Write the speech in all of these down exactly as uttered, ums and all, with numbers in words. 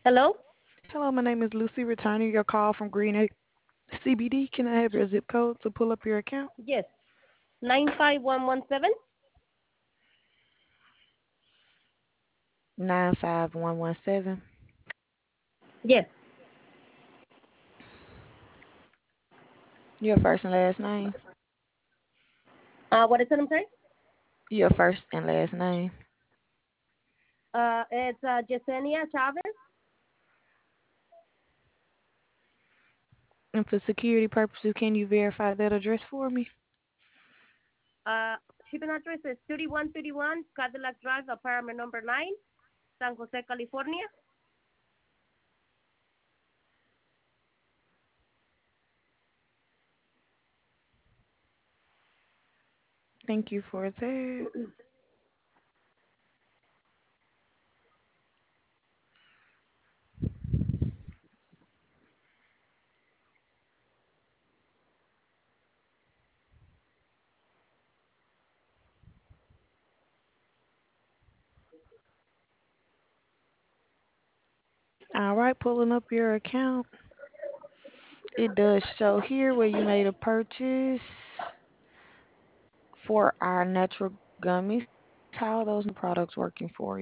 Hello? Hello, my name is Lucy, returning your call from Green Egg C B D. Can I have your zip code to pull up your account? Yes. nine five one one seven? nine five one one seven. Yes. Your first and last name? Uh, what is it? I'm sorry? Your first and last name. Uh, it's uh, Yesenia Chavez. And for security purposes, can you verify that address for me? Uh, shipping address is thirty-one thirty-one Cadillac Drive, apartment number nine, San Jose, California. Thank you for that. All right, pulling up your account. It does show here where you made a purchase for our natural gummies. How are those new products working for you?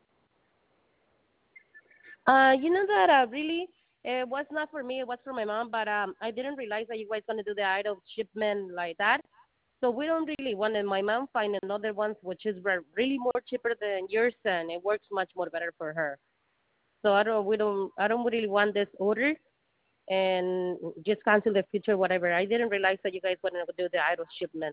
Uh, you know that uh, really it was not for me. It was for my mom, but um, I didn't realize that you guys gonna do the idle shipment like that. So we don't really want it. My mom find another ones which is re- really more cheaper than yours, and it works much more better for her. So I don't, we don't, I don't really want this order, and just cancel the future whatever. I didn't realize that you guys wanted to do the idle shipment.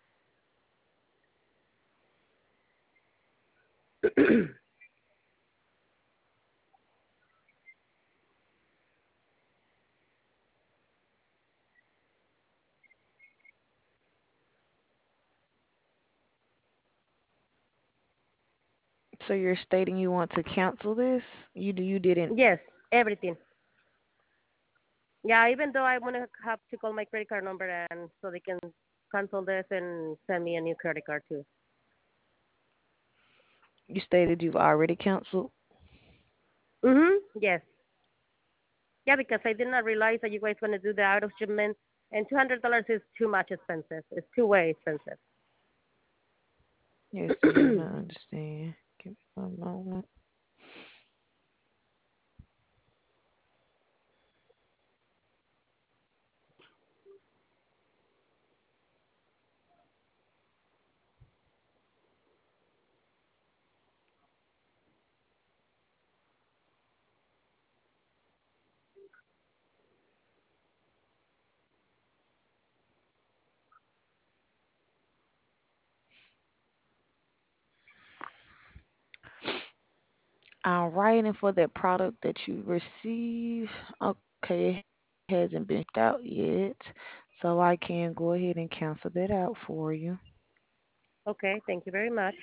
So you're stating you want to cancel this? You do you didn't. Yes, everything. Yeah, even though I want to have to call my credit card number and so they can cancel this and send me a new credit card too. You stated you've already canceled. Mhm. Yes. Yeah, because I did not realize that you guys want to do the out of shipment, and two hundred dollars is too much expensive. It's too way expensive. Yes, ma'am, I understand. Give me one moment. All right, and for that product that you received, okay, it hasn't been shipped out yet, so I can go ahead and cancel that out for you. Okay, thank you very much.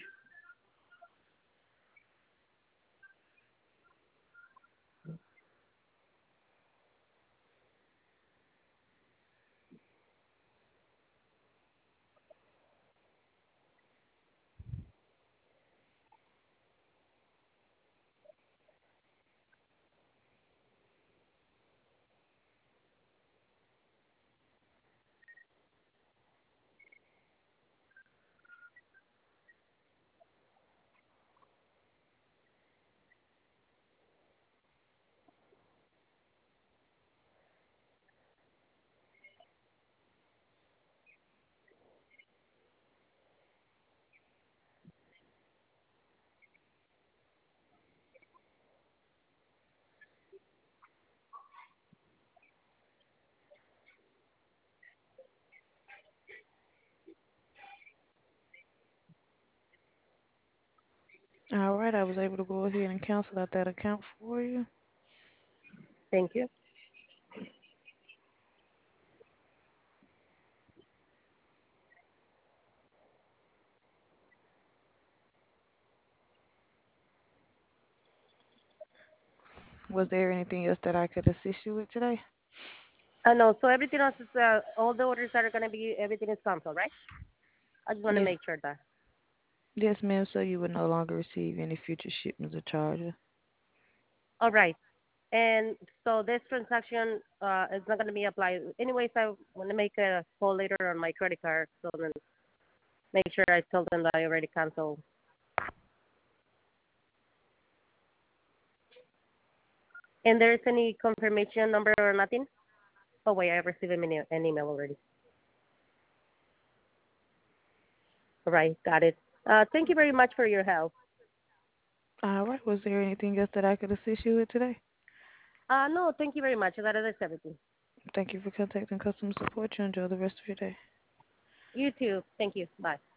All right, I was able to go ahead and cancel out that account for you. Thank you. Was there anything else that I could assist you with today? I know. So everything else is uh, all the orders that are gonna be everything is canceled, right? I just want to Yes, make sure that. yes, ma'am. So you would no longer receive any future shipments or charges. All right. And so this transaction uh, is not going to be applied. Anyways, I want to make a call later on my credit card, so then make sure I tell them that I already canceled. And there's any confirmation number or nothing? Oh wait, I received an email an email already. All right, got it. Uh, thank you very much for your help. All right. Was there anything else that I could assist you with today? Uh, no, thank you very much. That is everything. Thank you for contacting customer support. You enjoy the rest of your day. You too. Thank you. Bye.